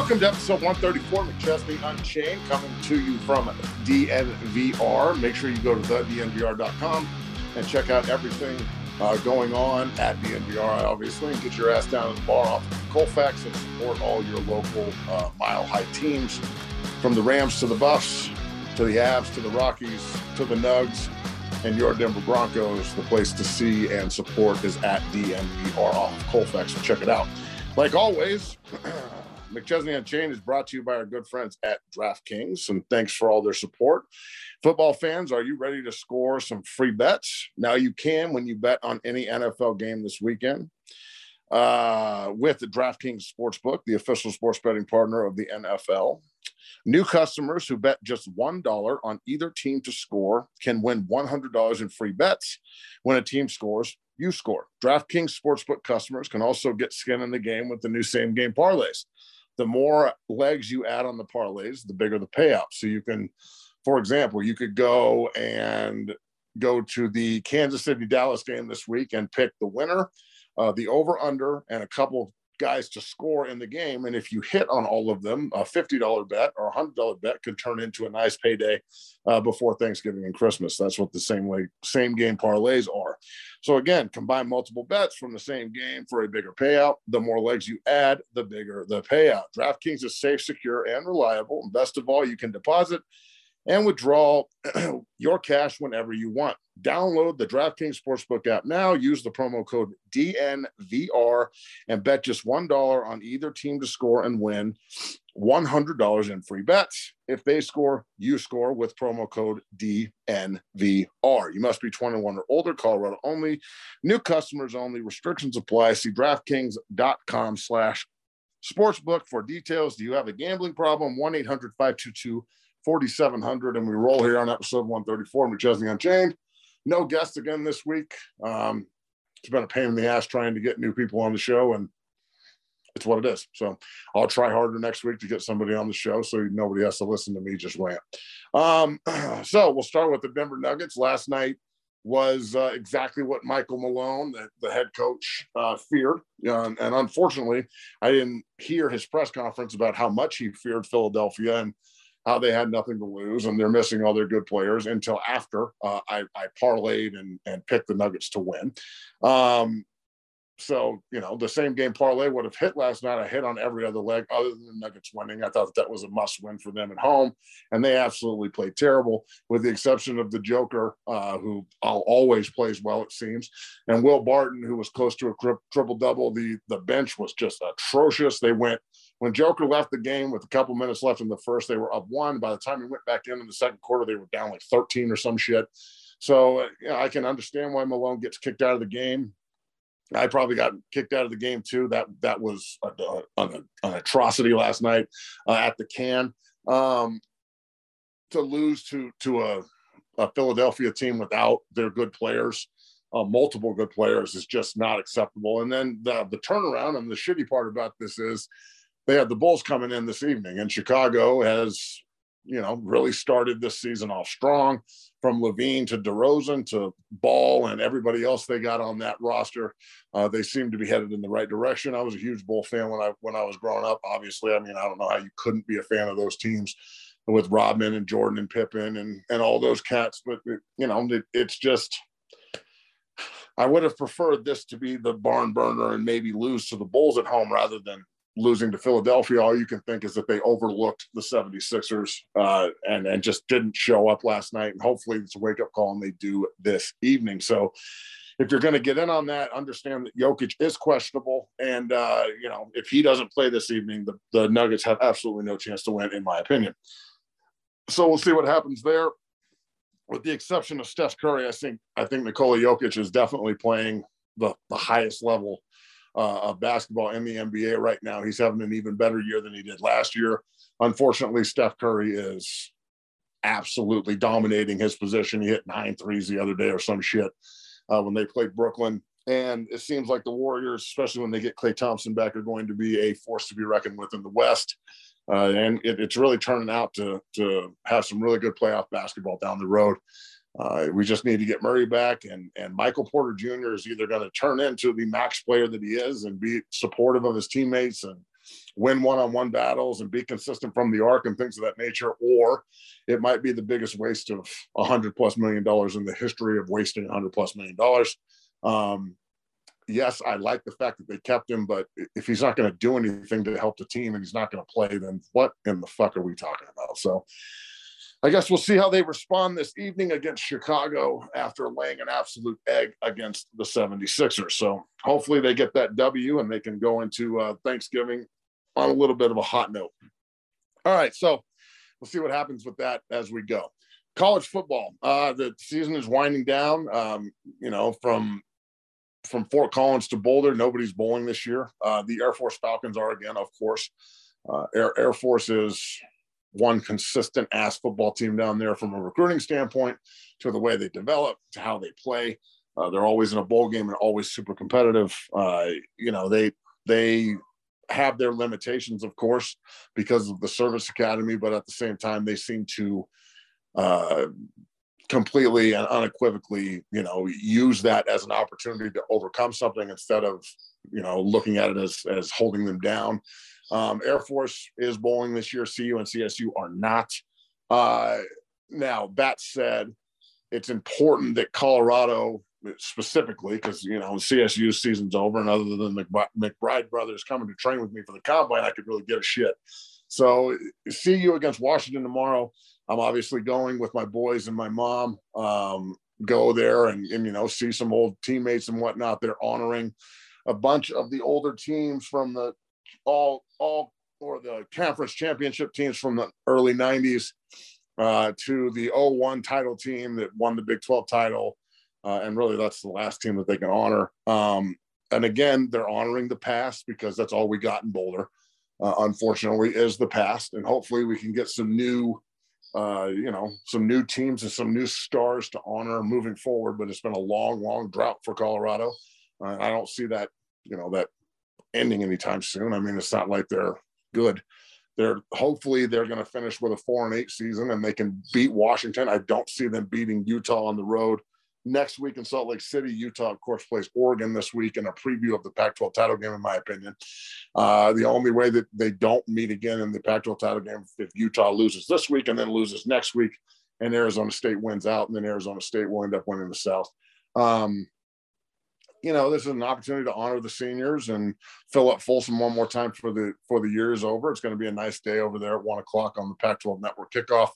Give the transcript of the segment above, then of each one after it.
Welcome to episode 134, McChesney Unchained, coming to you from DNVR. Make sure you go to thednvr.com and check out everything going on at DNVR, obviously, and get your ass down at the bar off of Colfax and support all your local mile-high teams, from the Rams to the Buffs, to the Avs, to the Rockies, to the Nugs, and your Denver Broncos. The place to see and support is at DNVR off of Colfax, so check it out. Like always, McChesney Unchained is brought to you by our good friends at DraftKings, and thanks for all their support. Football fans, are you ready to score some free bets? Now you can when you bet on any NFL game this weekend with the DraftKings Sportsbook, the official sports betting partner of the NFL. New customers who bet just $1 on either team to score can win $100 in free bets. When a team scores, you score. DraftKings Sportsbook customers can also get skin in the game with the new same-game parlays. The more legs you add on the parlays, the bigger the payout. So you can, for example, you could go to the Kansas City-Dallas game this week and pick the winner, the over-under, and a couple guys to score in the game. And if you hit on all of them, a $50 bet or a $100 bet could turn into a nice payday before Thanksgiving and Christmas. That's what the same game parlays are. So again, combine multiple bets from the same game for a bigger payout. The more legs you add, the bigger the payout. DraftKings is safe, secure, and reliable. And best of all, you can deposit and withdraw your cash whenever you want. Download the DraftKings Sportsbook app now. Use the promo code DNVR and bet just $1 on either team to score and win $100 in free bets. If they score, you score with promo code DNVR. You must be 21 or older, Colorado only. New customers only. Restrictions apply. See DraftKings.com/sportsbook for details. Do you have a gambling problem? 1-800-522-4700, and we roll here on episode 134, McChesney Unchained. No guests again this week. It's been a pain in the ass trying to get new people on the show, and it's what it is. So I'll try harder next week to get somebody on the show so nobody has to listen to me just rant. So we'll start with the Denver Nuggets. Last night was exactly what Michael Malone, the head coach, feared. And unfortunately, I didn't hear his press conference about how much he feared Philadelphia and how they had nothing to lose and they're missing all their good players until after I parlayed and picked the Nuggets to win. So, the same game parlay would have hit last night. I hit on every other leg other than the Nuggets winning. I thought that was a must win for them at home, and they absolutely played terrible, with the exception of the Joker, who always plays well, it seems, and Will Barton, who was close to a triple-double. The bench was just atrocious. When Joker left the game with a couple minutes left in the first, they were up 1. By the time he went back in the second quarter, they were down like 13 or some shit. So I can understand why Malone gets kicked out of the game. I probably got kicked out of the game too. That was an atrocity last night at the Can. To lose to a Philadelphia team without their good players, multiple good players, is just not acceptable. And then the turnaround, and the shitty part about this is they have the Bulls coming in this evening, and Chicago has, really started this season off strong, from Levine to DeRozan to Ball and everybody else they got on that roster. They seem to be headed in the right direction. I was a huge Bull fan when I was growing up. Obviously, I don't know how you couldn't be a fan of those teams with Rodman and Jordan and Pippen and all those cats. But, it's just, I would have preferred this to be the barn burner and maybe lose to the Bulls at home rather than losing to Philadelphia. All you can think is that they overlooked the 76ers and just didn't show up last night. And hopefully it's a wake-up call and they do this evening. So if you're going to get in on that, understand that Jokic is questionable. And, if he doesn't play this evening, the Nuggets have absolutely no chance to win, in my opinion. So we'll see what happens there. With the exception of Steph Curry, I think Nikola Jokic is definitely playing the highest level of basketball in the NBA right now. He's having an even better year than he did last year. Unfortunately, Steph Curry is absolutely dominating his position. He hit 9 threes the other day or some shit when they played Brooklyn. And it seems like the Warriors, especially when they get Klay Thompson back, are going to be a force to be reckoned with in the West. And it's really turning out to have some really good playoff basketball down the road. We just need to get Murray back, and Michael Porter Jr. is either going to turn into the max player that he is and be supportive of his teammates and win one-on-one battles and be consistent from the arc and things of that nature, or it might be the biggest waste of $100+ million in the history of wasting $100+ million. Yes, I like the fact that they kept him, but if he's not going to do anything to help the team and he's not going to play, then what in the fuck are we talking about? So I guess we'll see how they respond this evening against Chicago after laying an absolute egg against the 76ers. So hopefully they get that W and they can go into Thanksgiving on a little bit of a hot note. All right, so we'll see what happens with that as we go. College football, the season is winding down. From Fort Collins to Boulder, nobody's bowling this year. The Air Force Falcons are again, of course. Air Force is one consistent ass football team down there from a recruiting standpoint, to the way they develop, to how they play. They're always in a bowl game and always super competitive. They have their limitations, of course, because of the service academy, but at the same time, they seem to completely and unequivocally, use that as an opportunity to overcome something instead of, looking at it as holding them down. Air Force is bowling this year. CU and CSU are not. Now, that said, it's important that Colorado specifically, because, CSU season's over, and other than the McBride brothers coming to train with me for the combine, I could really give a shit. So CU against Washington tomorrow. I'm obviously going with my boys and my mom. Go there and see some old teammates and whatnot. They're honoring a bunch of the older teams from the the conference championship teams from the early 90s to the 01 title team that won the Big 12 title. And really that's the last team that they can honor. And again, they're honoring the past because that's all we got in Boulder. Unfortunately, is the past. And hopefully we can get some new some new teams and some new stars to honor moving forward, but it's been a long drought for Colorado. I don't see that, that ending anytime soon. I mean, it's not like they're good. Hopefully they're going to finish with a 4-8 season and they can beat Washington. I don't see them beating Utah on the road. Next week in Salt Lake City, Utah, of course, plays Oregon this week in a preview of the Pac-12 title game, in my opinion. The only way that they don't meet again in the Pac-12 title game is if Utah loses this week and then loses next week and Arizona State wins out, and then Arizona State will end up winning the South. This is an opportunity to honor the seniors and fill up Folsom one more time for the year is over. It's going to be a nice day over there at 1 o'clock on the Pac-12 Network kickoff.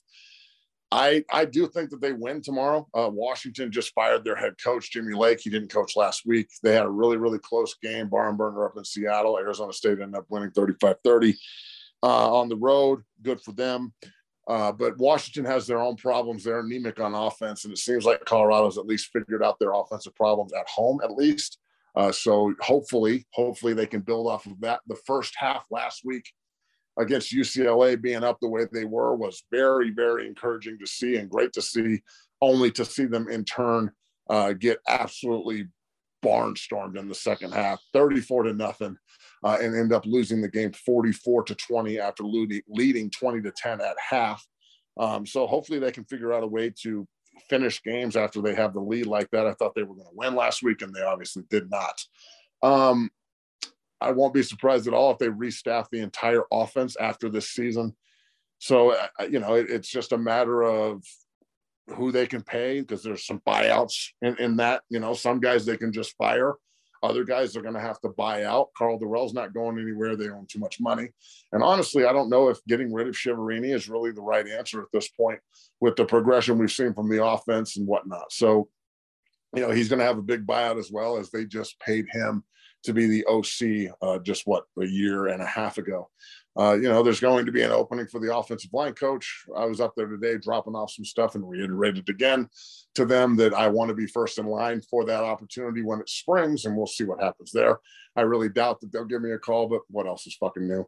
I do think that they win tomorrow. Washington just fired their head coach, Jimmy Lake. He didn't coach last week. They had a really, really close game, barn burner up in Seattle. Arizona State ended up winning 35-30 on the road. Good for them. But Washington has their own problems. They're anemic on offense, and it seems like Colorado's at least figured out their offensive problems at home, at least. So hopefully they can build off of that. The first half last week against UCLA being up the way they were was very, very encouraging to see and great to see, only to see them in turn get absolutely barnstormed in the second half, 34-0, and end up losing the game 44-20 after leading 20-10 at half. So hopefully they can figure out a way to finish games after they have the lead like that. I thought they were going to win last week, and they obviously did not. I won't be surprised at all if they restaff the entire offense after this season. So, it's just a matter of who they can pay, because there's some buyouts in that. Some guys they can just fire. Other guys are going to have to buy out. Carl Durrell's not going anywhere. They own too much money. And honestly, I don't know if getting rid of Shiverini is really the right answer at this point with the progression we've seen from the offense and whatnot. So, he's going to have a big buyout, as well as they just paid him to be the OC just a year and a half ago. There's going to be an opening for the offensive line coach. I was up there today dropping off some stuff and reiterated again to them that I want to be first in line for that opportunity when it springs, and we'll see what happens there. I really doubt that they'll give me a call, but what else is fucking new?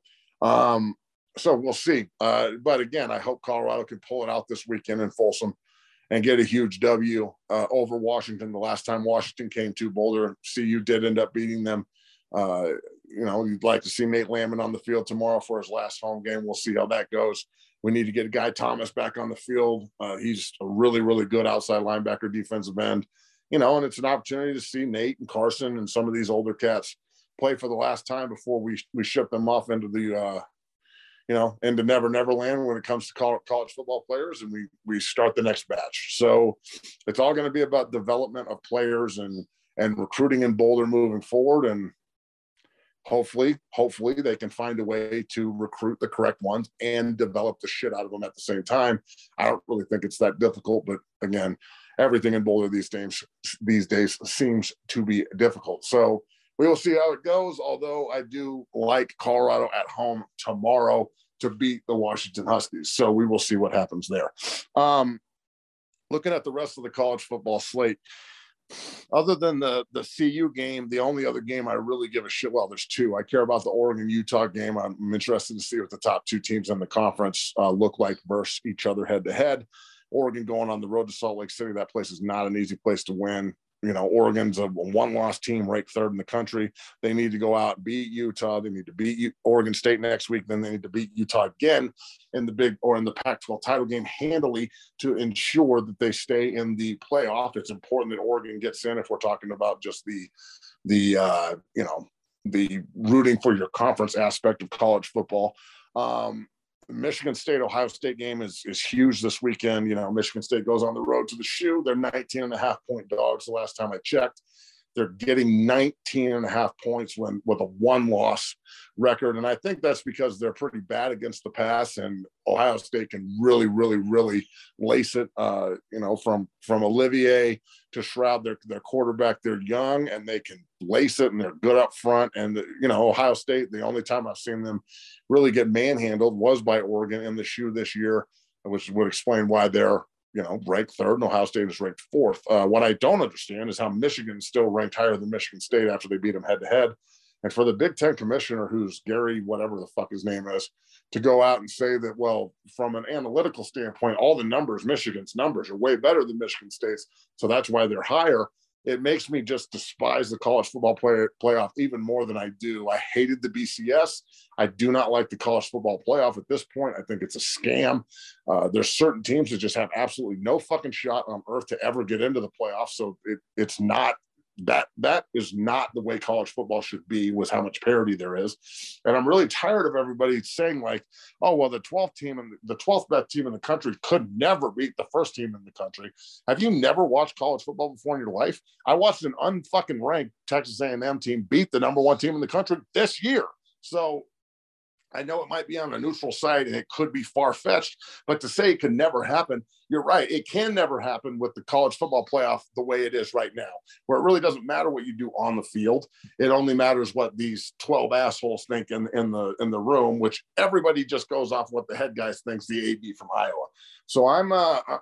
So we'll see. But again, I hope Colorado can pull it out this weekend in Folsom and get a huge W over Washington. The last time Washington came to Boulder, CU did end up beating them. You'd like to see Nate Landman on the field tomorrow for his last home game. We'll see how that goes. We need to get Guy Thomas back on the field. He's a really, really good outside linebacker, defensive end. And it's an opportunity to see Nate and Carson and some of these older cats play for the last time before we ship them off into the into Never Never Land when it comes to college football players, and we start the next batch. So it's all going to be about development of players and recruiting in Boulder moving forward, and hopefully they can find a way to recruit the correct ones and develop the shit out of them at the same time. I don't really think it's that difficult, but again, everything in Boulder these days seems to be difficult. So we will see how it goes, although I do like Colorado at home tomorrow to beat the Washington Huskies. So we will see what happens there. Looking at the rest of the college football slate, other than the CU game, the only other game I really give a shit, well, there's two. I care about the Oregon-Utah game. I'm interested to see what the top two teams in the conference look like versus each other head-to-head. Oregon going on the road to Salt Lake City, that place is not an easy place to win. Oregon's a one-loss team, ranked third in the country. They need to go out and beat Utah. They need to beat Oregon State next week. Then they need to beat Utah again in the Pac-12 title game handily to ensure that they stay in the playoff. It's important that Oregon gets in if we're talking about just the rooting for your conference aspect of college football. Michigan State, Ohio State game is huge this weekend. Michigan State goes on the road to the Shoe. They're 19.5-point dogs the last time I checked. They're getting 19.5 points with a one-loss record. And I think that's because they're pretty bad against the pass, and Ohio State can really, really, really lace it, from Olivier to Shroud, their quarterback. They're young and they can lace it, and they're good up front. And, Ohio State, the only time I've seen them really get manhandled was by Oregon in the Shoe this year, which would explain why they're ranked third and Ohio State is ranked fourth. What I don't understand is how Michigan's still ranked higher than Michigan State after they beat them head to head. And for the Big Ten commissioner, who's Gary, whatever the fuck his name is, to go out and say that, well, from an analytical standpoint, all the numbers, Michigan's numbers are way better than Michigan State's. So that's why they're higher. It makes me just despise the college football playoff even more than I do. I hated the BCS. I do not like the college football playoff at this point. I think it's a scam. There's certain teams that just have absolutely no fucking shot on earth to ever get into the playoffs. So it's not that is not the way college football should be, with how much parity there is. And I'm really tired of everybody saying like, oh, well, the 12th best team in the country could never beat the first team in the country. Have you never watched college football before in your life? I watched an unfucking ranked Texas A&M team beat the number one team in the country this year. So I know it might be on a neutral site and it could be far-fetched, but to say it can never happen, you're right. It can never happen with the college football playoff the way it is right now, where it really doesn't matter what you do on the field. It only matters what these 12 assholes think in the room, which everybody just goes off what the head guy thinks, the AB from Iowa. So I'm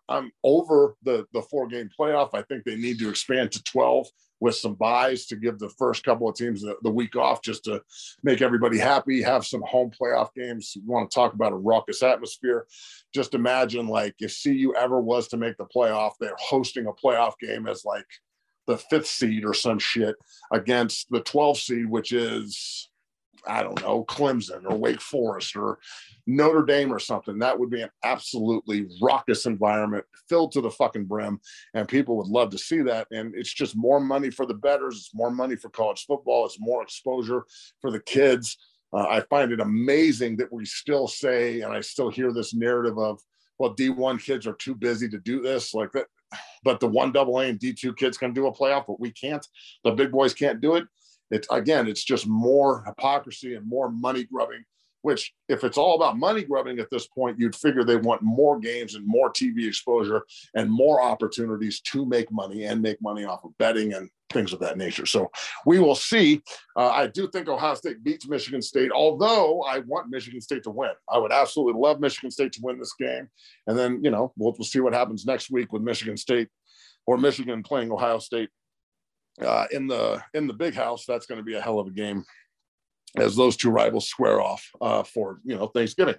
over the 4-game playoff. I think they need to expand to 12 with some buys to give the first couple of teams the week off, just to make everybody happy, have some home playoff games. You want to talk about a raucous atmosphere. Just imagine, like, if CU ever was to make the playoff, they're hosting a playoff game as like the 5th seed or some shit against the 12th seed, which is, I don't know, Clemson or Wake Forest or Notre Dame or something. That would be an absolutely raucous environment, filled to the fucking brim, and people would love to see that. And it's just more money for the bettors. It's more money for college football. It's more exposure for the kids. I find it amazing that we still say, and I still hear this narrative of, well, D1 kids are too busy to do this, like that. But the 1AA and D2 kids can do a playoff, but we can't. The big boys can't do it. It's just more hypocrisy and more money grubbing, which, if it's all about money grubbing at this point, you'd figure they want more games and more TV exposure and more opportunities to make money and make money off of betting and things of that nature. So we will see. I do think Ohio State beats Michigan State, although I want Michigan State to win. I would absolutely love Michigan State to win this game. And then, we'll see what happens next week with Michigan State or Michigan playing Ohio State in the big house. That's going to be a hell of a game as those two rivals square off for Thanksgiving.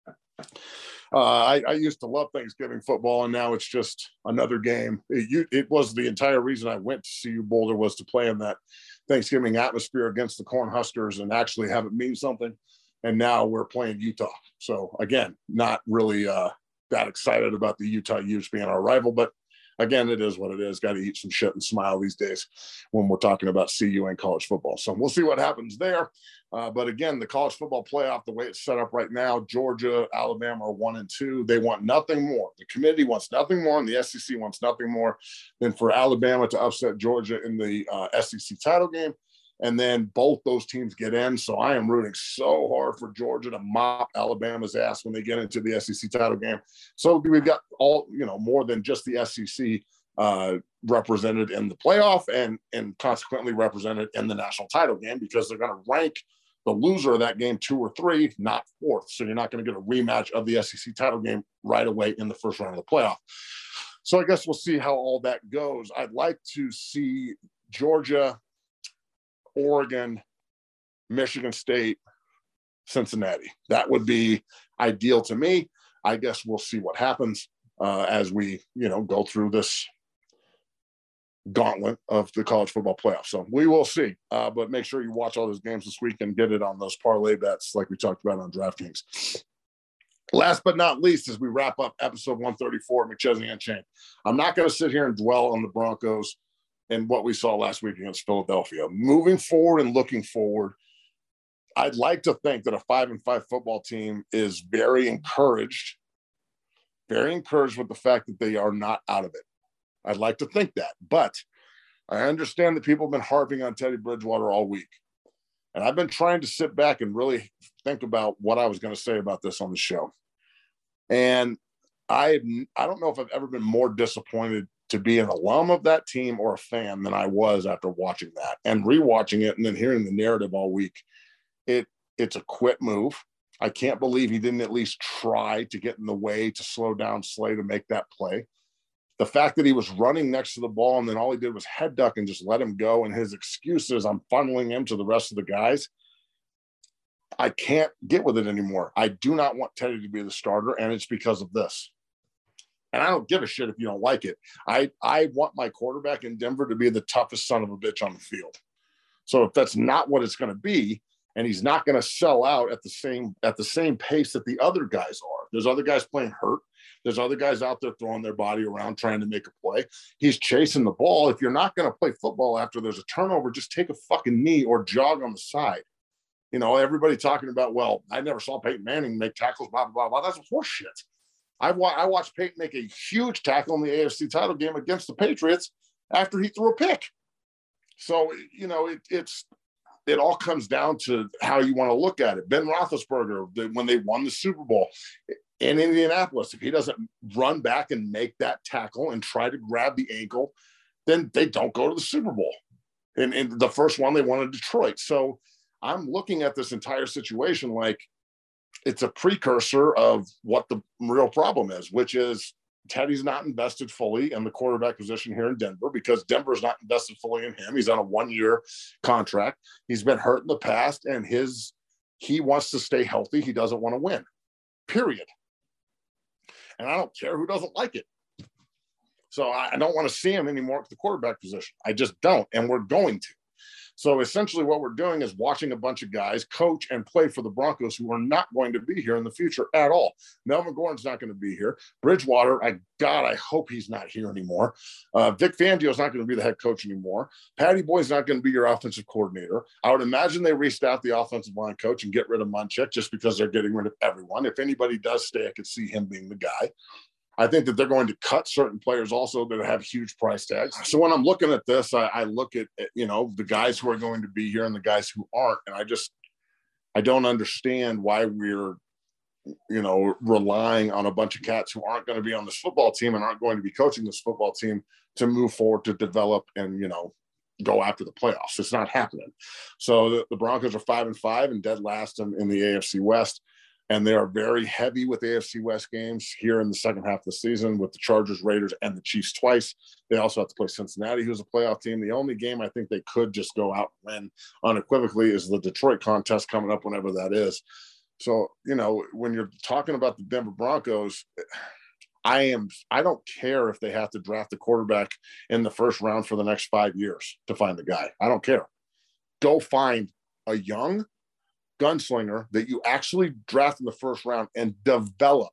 I used to love Thanksgiving football, and now it's just another game. It was the entire reason I went to CU Boulder, was to play in that Thanksgiving atmosphere against the Cornhuskers and actually have it mean something. And now we're playing Utah. So again, not really that excited about the Utah Utes being our rival, but again, it is what it is. Got to eat some shit and smile these days when we're talking about CU and college football. So we'll see what happens there. But again, the college football playoff, the way it's set up right now, Georgia, Alabama are 1 and 2. They want nothing more. The committee wants nothing more, and the SEC wants nothing more than for Alabama to upset Georgia in the SEC title game. And then both those teams get in. So I am rooting so hard for Georgia to mop Alabama's ass when they get into the SEC title game. So we've got all, more than just the SEC represented in the playoff and consequently represented in the national title game, because they're going to rank the loser of that game 2 or 3, not 4th. So you're not going to get a rematch of the SEC title game right away in the first round of the playoff. So I guess we'll see how all that goes. I'd like to see Georgia, Oregon, Michigan State, Cincinnati. That would be ideal to me. I guess we'll see what happens as we, go through this gauntlet of the college football playoff. So we will see. But make sure you watch all those games this week and get it on those parlay bets like we talked about on DraftKings. Last but not least, as we wrap up episode 134, McChesney Unchained, I'm not going to sit here and dwell on the Broncos and what we saw last week against Philadelphia. Moving forward and looking forward, I'd like to think that a 5-5 football team is very encouraged with the fact that they are not out of it. I'd like to think that, but I understand that people have been harping on Teddy Bridgewater all week. And I've been trying to sit back and really think about what I was going to say about this on the show. And I don't know if I've ever been more disappointed to be an alum of that team or a fan than I was after watching that and rewatching it and then hearing the narrative all week. It's a quit move. I can't believe he didn't at least try to get in the way to slow down Slay to make that play. The fact that he was running next to the ball and then all he did was head duck and just let him go, and his excuse is, I'm funneling him to the rest of the guys. I can't get with it anymore. I do not want Teddy to be the starter, and it's because of this. And I don't give a shit if you don't like it. I want my quarterback in Denver to be the toughest son of a bitch on the field. So if that's not what it's going to be, and he's not going to sell out at the same pace that the other guys are. There's other guys playing hurt. There's other guys out there throwing their body around trying to make a play. He's chasing the ball. If you're not going to play football after there's a turnover, just take a fucking knee or jog on the side. Everybody talking about, well, I never saw Peyton Manning make tackles, blah, blah, blah. That's horseshit. I watched Peyton make a huge tackle in the AFC title game against the Patriots after he threw a pick. So, it all comes down to how you want to look at it. Ben Roethlisberger, when they won the Super Bowl in Indianapolis, if he doesn't run back and make that tackle and try to grab the ankle, then they don't go to the Super Bowl. And the first one, they won in Detroit. So I'm looking at this entire situation like it's a precursor of what the real problem is, which is Teddy's not invested fully in the quarterback position here in Denver because Denver's not invested fully in him. He's on a 1-year contract. He's been hurt in the past, and he wants to stay healthy. He doesn't want to win, period. And I don't care who doesn't like it. So I don't want to see him anymore at the quarterback position. I just don't, and we're going to. So essentially what we're doing is watching a bunch of guys coach and play for the Broncos who are not going to be here in the future at all. Melvin Gordon's not going to be here. Bridgewater, I hope he's not here anymore. Vic Fangio's not going to be the head coach anymore. Patty Boyd's not going to be your offensive coordinator. I would imagine they restaff the offensive line coach and get rid of Munchak just because they're getting rid of everyone. If anybody does stay, I could see him being the guy. I think that they're going to cut certain players also that have huge price tags. So when I'm looking at this, I look at, the guys who are going to be here and the guys who aren't. And I don't understand why we're, relying on a bunch of cats who aren't going to be on this football team and aren't going to be coaching this football team to move forward, to develop and, go after the playoffs. It's not happening. So the Broncos are 5-5 and dead last in the AFC West. And they are very heavy with AFC West games here in the second half of the season with the Chargers, Raiders, and the Chiefs twice. They also have to play Cincinnati, who's a playoff team. The only game I think they could just go out and win unequivocally is the Detroit contest coming up whenever that is. So, when you're talking about the Denver Broncos, I don't care if they have to draft a quarterback in the first round for the next 5 years to find the guy. I don't care. Go find a young gunslinger that you actually draft in the first round and develop.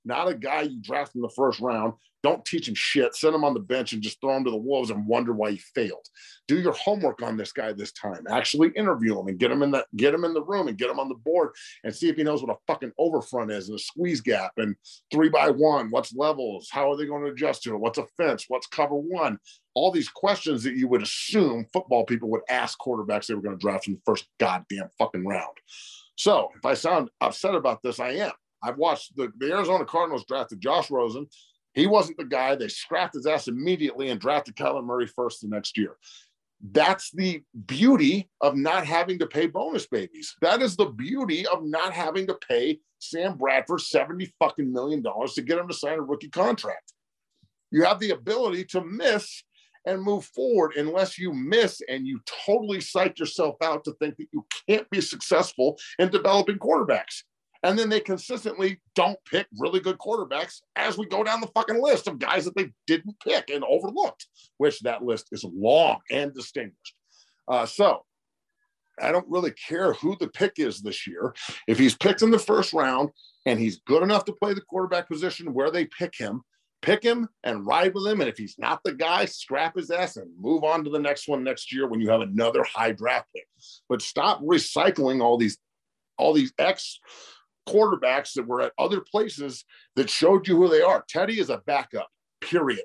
not a guy you draft in the first round. Don't teach him shit. Send him on the bench and just throw him to the wolves and wonder why he failed. Do your homework on this guy this time. Actually interview him and get him in the room and get him on the board and see if he knows what a fucking overfront is and a squeeze gap and 3x1. What's levels? How are they going to adjust to it? What's a fence? What's cover one? All these questions that you would assume football people would ask quarterbacks they were going to draft in the first goddamn fucking round. So if I sound upset about this, I am. I've watched the Arizona Cardinals drafted Josh Rosen. He wasn't the guy. They scrapped his ass immediately and drafted Kyler Murray first the next year. That's the beauty of not having to pay bonus babies. That is the beauty of not having to pay Sam Bradford $70 fucking million to get him to sign a rookie contract. You have the ability to miss and move forward unless you miss and you totally psych yourself out to think that you can't be successful in developing quarterbacks. And then they consistently don't pick really good quarterbacks as we go down the fucking list of guys that they didn't pick and overlooked, which that list is long and distinguished. So I don't really care who the pick is this year. If he's picked in the first round and he's good enough to play the quarterback position where they pick him and ride with him. And if he's not the guy, scrap his ass and move on to the next one next year when you have another high draft pick. But stop recycling all these ex quarterbacks that were at other places that showed you who they are. Teddy is a backup, period.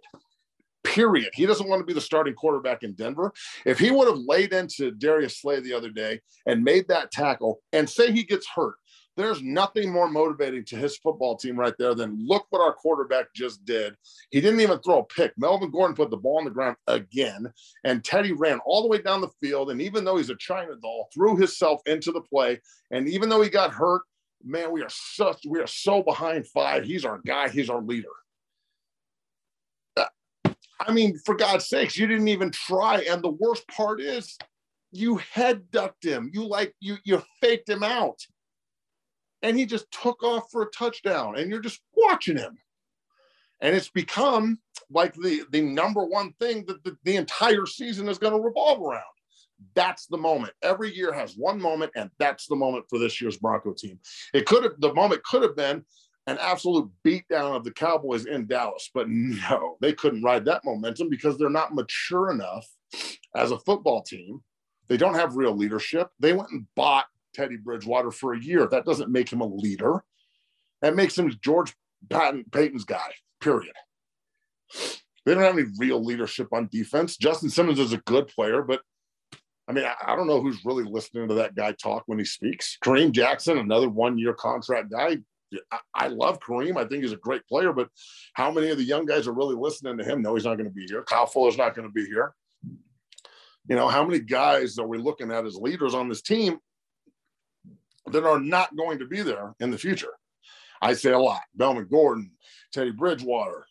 He doesn't want to be the starting quarterback in Denver. If he would have laid into Darius Slay the other day and made that tackle and say he gets hurt, there's nothing more motivating to his football team right there than look what our quarterback just did. He didn't even throw a pick. Melvin Gordon put the ball on the ground again, and Teddy ran all the way down the field. And even though he's a China doll, threw himself into the play. And even though he got hurt, man, we are so behind five. He's our guy. He's our leader. I mean, for God's sakes, you didn't even try. And the worst part is you head ducked him. You faked him out. And he just took off for a touchdown. And you're just watching him. And it's become like the number one thing that the entire season is going to revolve around. That's the moment. Every year has one moment, and that's the moment for this year's Bronco team. The moment could have been an absolute beatdown of the Cowboys in Dallas, but no, they couldn't ride that momentum because they're not mature enough as a football team. They don't have real leadership. They went and bought Teddy Bridgewater for a year. That doesn't make him a leader. That makes him George Payton's guy, period. They don't have any real leadership on defense. Justin Simmons is a good player, but I mean, I don't know who's really listening to that guy talk when he speaks. Kareem Jackson, another one-year contract guy. I love Kareem. I think he's a great player, but how many of the young guys are really listening to him? No, he's not going to be here. Kyle Fuller's not going to be here. You know, how many guys are we looking at as leaders on this team that are not going to be there in the future? I say a lot. Melvin Gordon, Teddy Bridgewater,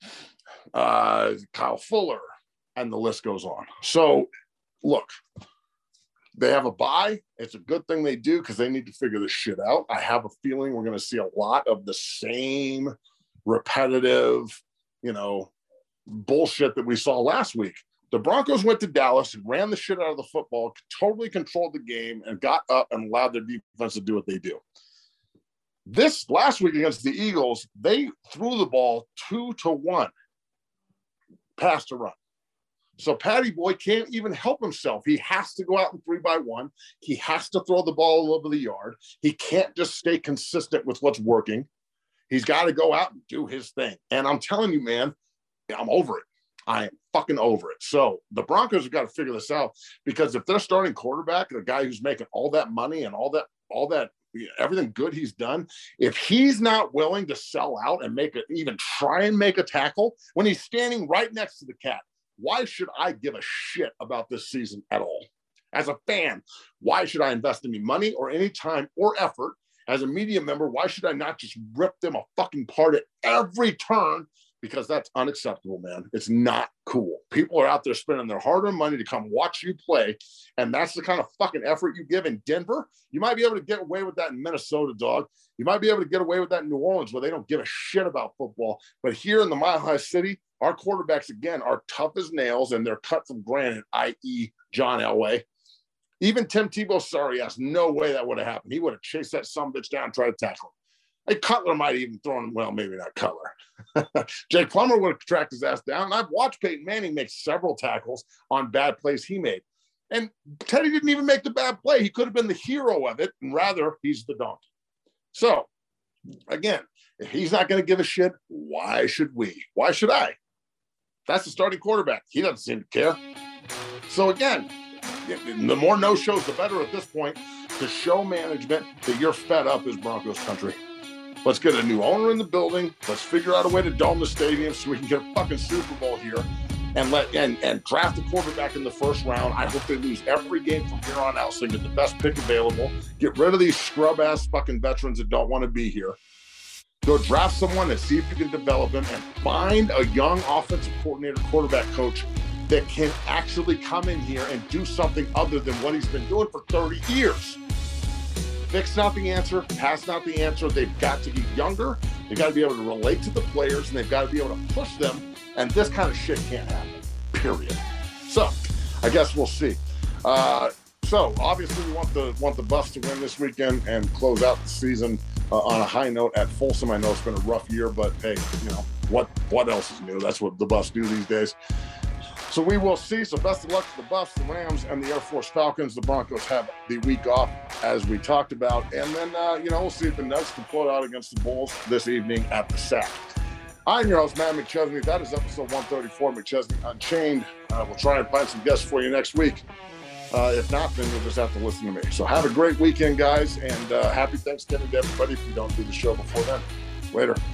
Kyle Fuller, and the list goes on. So, look, they have a bye. It's a good thing they do because they need to figure this shit out. I have a feeling we're going to see a lot of the same repetitive, bullshit that we saw last week. The Broncos went to Dallas and ran the shit out of the football, totally controlled the game, and got up and allowed their defense to do what they do. This last week against the Eagles, they threw the ball 2-1, pass to run. So Patty Boy can't even help himself. He has to go out in 3x1. He has to throw the ball all over the yard. He can't just stay consistent with what's working. He's got to go out and do his thing. And I'm telling you, man, I'm over it. I am fucking over it. So the Broncos have got to figure this out, because if they're starting quarterback, the guy who's making all that money and all that everything good he's done, if he's not willing to sell out and even try and make a tackle when he's standing right next to the cat, why should I give a shit about this season at all? As a fan, why should I invest any money or any time or effort? As a media member, why should I not just rip them a fucking part at every turn? Because that's unacceptable, man. It's not cool. People are out there spending their hard-earned money to come watch you play, and that's the kind of fucking effort you give in Denver. You might be able to get away with that in Minnesota, dog. You might be able to get away with that in New Orleans, where they don't give a shit about football. But here in the Mile High City, our quarterbacks, again, are tough as nails, and they're cut from granite, i.e. John Elway. Even Tim Tebow, sorry ass, no way that would have happened. He would have chased that sumbitch down and tried to tackle him. Hey, Cutler might even throw him. Well, maybe not Cutler. Jake Plummer would have tracked his ass down. And I've watched Peyton Manning make several tackles on bad plays he made. And Teddy didn't even make the bad play. He could have been the hero of it, and rather, he's the donkey. So, again, if he's not going to give a shit, why should we? Why should I? That's the starting quarterback. He doesn't seem to care. So, again, the more no-shows, the better at this point to show management that you're fed up as Broncos country. Let's get a new owner in the building. Let's figure out a way to dome the stadium so we can get a fucking Super Bowl here and draft a quarterback in the first round. I hope they lose every game from here on out so they get the best pick available. Get rid of these scrub-ass fucking veterans that don't want to be here. Go draft someone and see if you can develop him and find a young offensive coordinator, quarterback coach that can actually come in here and do something other than what he's been doing for 30 years. Fix not the answer, pass not the answer. They've got to get younger. They've got to be able to relate to the players, and they've got to be able to push them. And this kind of shit can't happen, period. So I guess we'll see. So obviously we want the Buffs to win this weekend and close out the season on a high note at Folsom. I know it's been a rough year, but hey, what else is new? That's what the Buffs do these days. So we will see. So best of luck to the Buffs, the Rams, and the Air Force Falcons. The Broncos have the week off, as we talked about. And then, we'll see if the Nuggets can pull it out against the Bulls this evening at the SAC. I'm your host, Matt McChesney. That is episode 134, McChesney Unchained. We'll try and find some guests for you next week. If not, then you'll just have to listen to me. So have a great weekend, guys, and happy Thanksgiving to everybody if we don't do the show before then. Later.